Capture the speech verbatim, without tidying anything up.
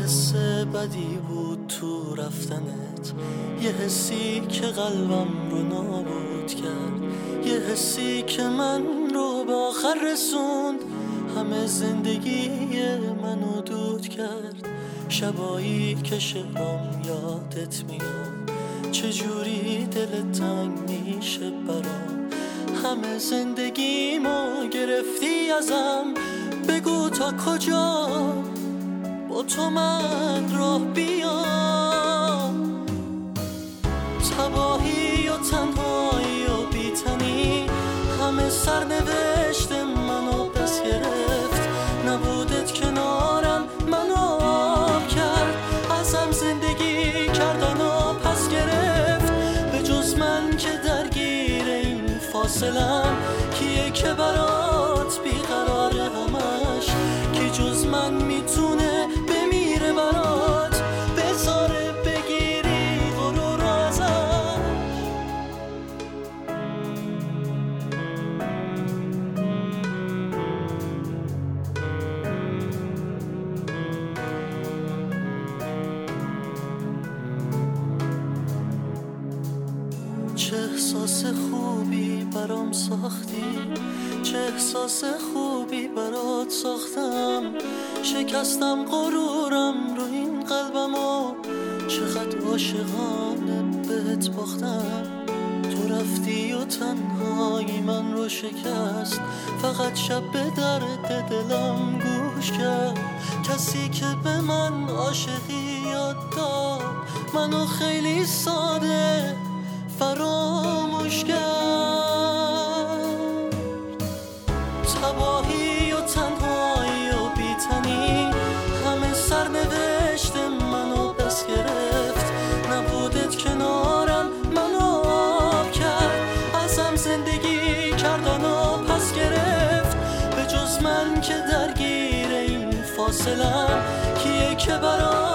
حس بدی بود تو رفتنت، یه حسی که قلبم رو نابود کرد، یه حسی که من رو به آخر رسوند، همه زندگی منو دود کرد. شبایی که شبام یادت میاد، چجوری دل تنگ میشه برام، همه زندگیمو گرفتی ازم، بگو تا کجا با تو من راه بیام. تباهی و تنهایی و بی‌تنی همه سرنوشت منو پس گرفت، نبودت کنارم منو آب کرد، ازم زندگی کردن و پس گرفت. به جز من که درگیر این فاصلم، کیه که برات بیقراره همش، کی جز من میتونه بمیره برات، بذاره بگیری غرور ازم. چه احساس خوبی برام ساختی، چه احساس خوبی برات ساختم، شکستم غرورم رو این قلبمو، چقدر عاشقانه بهت باختم. تو رفتی و تنهایی من رو شکست، فقط شب به درد دلم گوش کرد، کسی که به من عاشقی یاد داد، منو خیلی ساده فراموش کرد. تباهی و تنهایی و بی‌تنی همه سرنوشت منو پس گرفت، نبودت کنارم منو آب کرد، ازم زندگی کردن و پس گرفت. به جز من که درگیر این فاصلم، کیه که برام